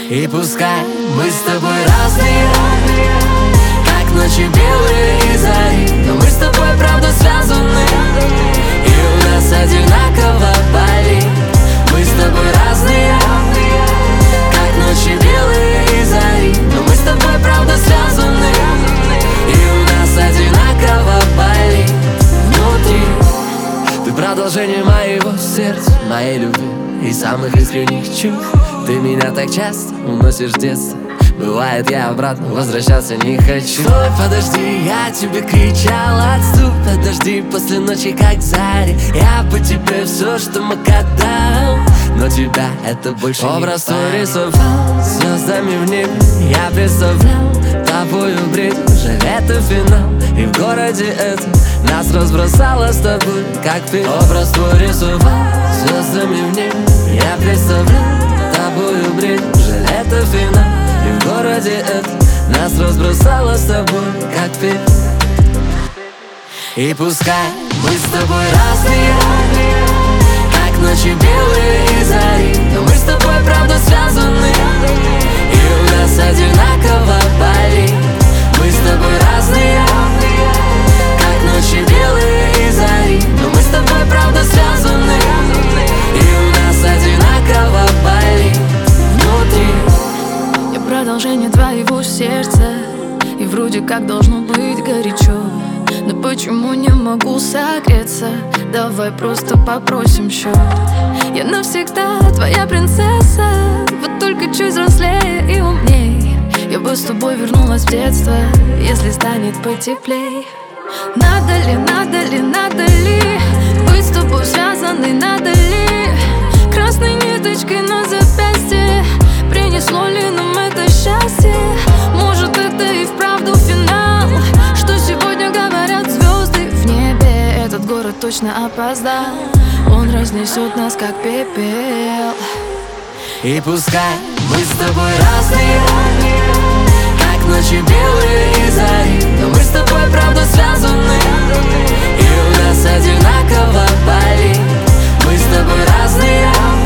И пускай мы с тобой разные, как ночи белые и зари, но мы с тобой правда связаны, и у нас одинаково болит. Мы с тобой разные, как ночи белые и зари, но мы с тобой правда связаны, и у нас одинаково болит внутри. Ты продолжение моего сердца, моей любви и самых искренних чувств. Ты меня так часто уносишь в детство. Бывает, я обратно возвращаться не хочу. Стой, подожди, я тебе кричал: отступ, подожди, после ночи как зари. Я по тебе все, что мог, отдал, но тебя это больше не образ твой рисовал звездами в небе. Я представлял тобою бред, уже это финал. И в городе этом нас разбросало с тобой, как пыль. Образ твой рисовал звездами в небе. Я представлял тобою бред, уже это финал. И в городе этом нас разбросало с тобой, как пыль. И пускай мы с тобой разные, как ночи белые и зари, но мы с тобой правда связаны, и у нас одинаково болит. Мы с тобой разные, как ночи белые и зари, но мы с тобой правда связаны, и у нас одинаково болит внутри. Я продолжение твоего сердца, и вроде как должно быть горячо, но почему не могу согреться? Давай просто попросим счет. Я навсегда твоя принцесса, вот только чуть взрослее и умней. Я бы с тобой вернулась в детство, если станет потеплей. Надо ли быть с тобой связанной, надо ли красной ниточкой на запястье? Принесло ли нам это счастье? Может, это и вправду финал, что сегодня говорят звезды в небе. Этот город точно опоздал, он разнесет нас как пепел. И пускай мы с тобой разные, как ночи белые и зари, но мы с тобой правда связаны, и у нас одинаково болит. Мы с тобой разные,